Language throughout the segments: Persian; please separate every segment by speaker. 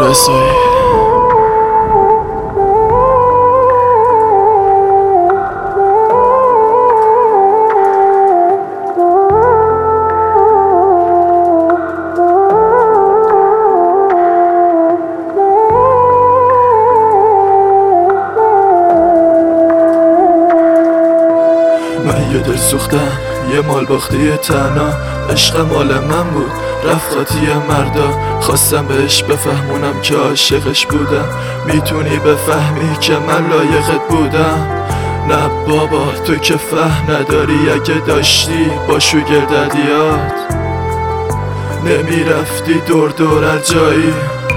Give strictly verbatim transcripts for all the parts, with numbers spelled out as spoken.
Speaker 1: رسایی. من یه دل سوختم، یه مال باختی تنها، عشق مال من بود، رفت خاطی مردا. خواستم بهش بفهمونم که عاشقش بودم، میتونی بفهمی که من لایقت بودم؟ نه بابا تو که فهم نداری، اگه داشتی با شوگرددیات نمیرفتی دور دور از جایی.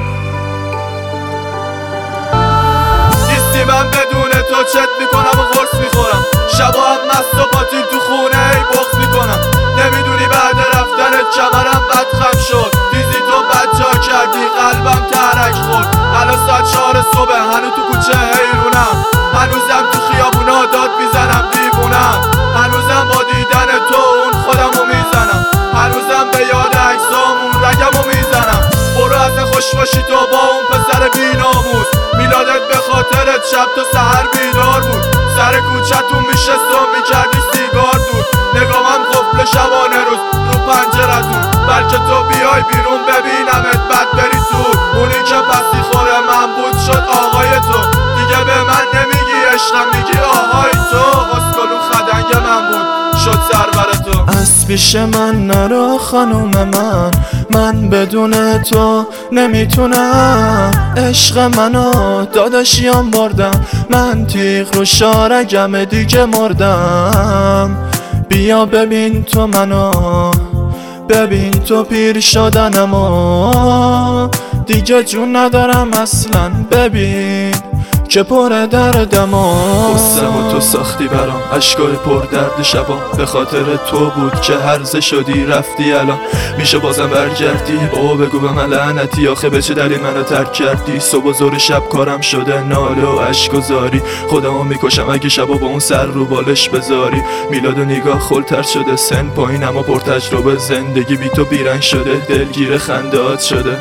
Speaker 2: نیستی من بدون تو چت میکنم و قرص میخورم، شبا هم مست و پاتین تو خونه ای بغض میکنم. نمیدونی بعد رفتنت کمرم بدخم شد، دیزی تو بد جا کردی قلبم ترک خورد. الان ساعت چهار صبح هنوز تو کوچه حیرونم، هنوزم تو خیابونا داد میزنم دیوونم، هنوزم با دیدن تو اون خودمو میزنم، هنوزم به یاد عکسامون رگمو میزنم. برو از خوش باشی تو با اون پسر بیناموس، میلادت به خاطرت شب تا سحر بیدار بود. سر کوچتون میشست و میکردی سیگار دود، نگامم قفل شبانه روز رو پنجرتون. بلکه تو بیای بیرون ببینمت بعد بری تو، اونی که پسی خوره من بود شد آقای تو. دیگه به من نمیگی عشقم میگی آهای تو، اسکلو خدنگ من بود شد سرور تو.
Speaker 1: از پیش من نرو خانوم من، من بدون تو نمیتونم. عشق منو داداشیام بردم، من تیغ رو شارگم دیگه مردم. بیا ببین تو منو، ببین تو پیر شدنم و دیگه جون ندارم اصلا. ببین که پر دردم و
Speaker 2: قصم و تو ساختی برام، عشقای پر درد شبام به خاطر تو بود که هرزه شدی رفتی. الان میشه بازم برگردی؟ بابا بگو به من لعنتی، آخه به چه دلیل منو ترک کردی؟ صبح و ظهر شب کارم شده ناله و عشق و زاری، خودمو میکشم اگه شبا با اون سر رو بالش بذاری. میلاد و نگاه خلتر شده، سن پایین اما پر تجربه، زندگی بی تو بیرنگ شده، دلگیر خندهات شده.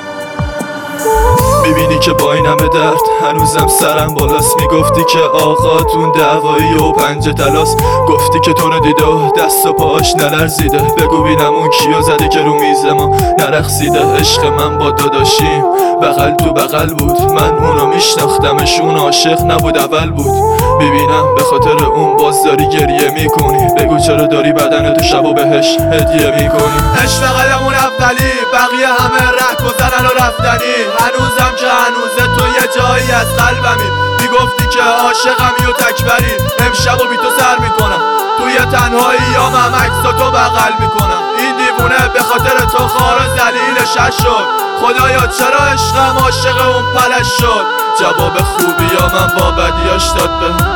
Speaker 2: میبینی که با این همه درد هنوزم سرم بالاست، میگفتی که آقاتون دعوایی و پنجه تلاست، گفتی که تو رو دیده و دست و پاش نلرزیده. بگو بینم اون کیو زده که رو میز ما نرقصیده. عشق من با داداشیم بغل تو بغل بود، من اونو میشناختمش، اون عاشق نبود اول بود. میبینم به خاطر اون باز داری گریه میکنی، بگو چرا داری بدن تو شبا بهش هدیه میکنی. عشق قدمون اولی، بقیه همه ره گذرن و رفتنی، هنوزم که هنوزه تو یه جایی از قلبمی. میگفتی که عاشقمی و تکبری، امشب و بی تو سر میکنم، توی تنهایی یا من عکس تو بغل میکنم. این دیوونه به خاطر تو خار و ذلیلش شد، خدایا چرا عشقم عاشق اون پلش شد. جواب خوبی یا من با بدیاش داد به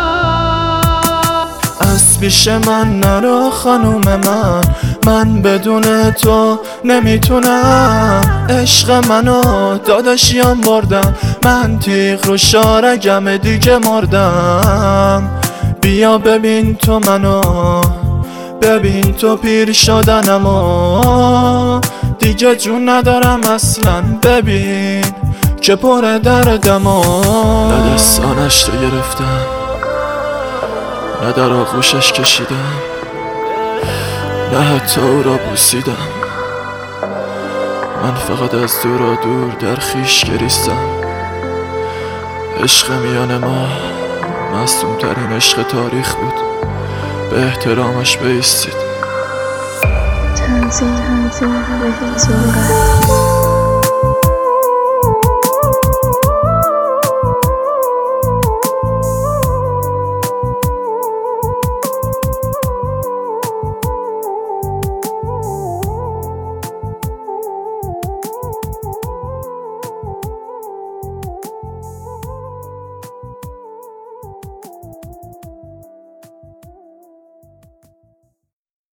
Speaker 1: از پیش من نرو خانوم من، من بدون تو نمیتونم. عشق منو داداشیام بردم، من تیغ رو شارگم دیگه مردم. بیا ببین تو منو، ببین تو پیر شدنم و دیگه جون ندارم اصلا. ببین که پر دردم و
Speaker 2: نه دستانش رو گرفتم، نه در آغوشش کشیدم، نه حتی او را بوسیدم. من فقط از دور و دور در خیش گریستم. عشق میان ما معصوم ترین عشق تاریخ بود، به احترامش بایستید.
Speaker 3: تنظیم تنظیم به هیچ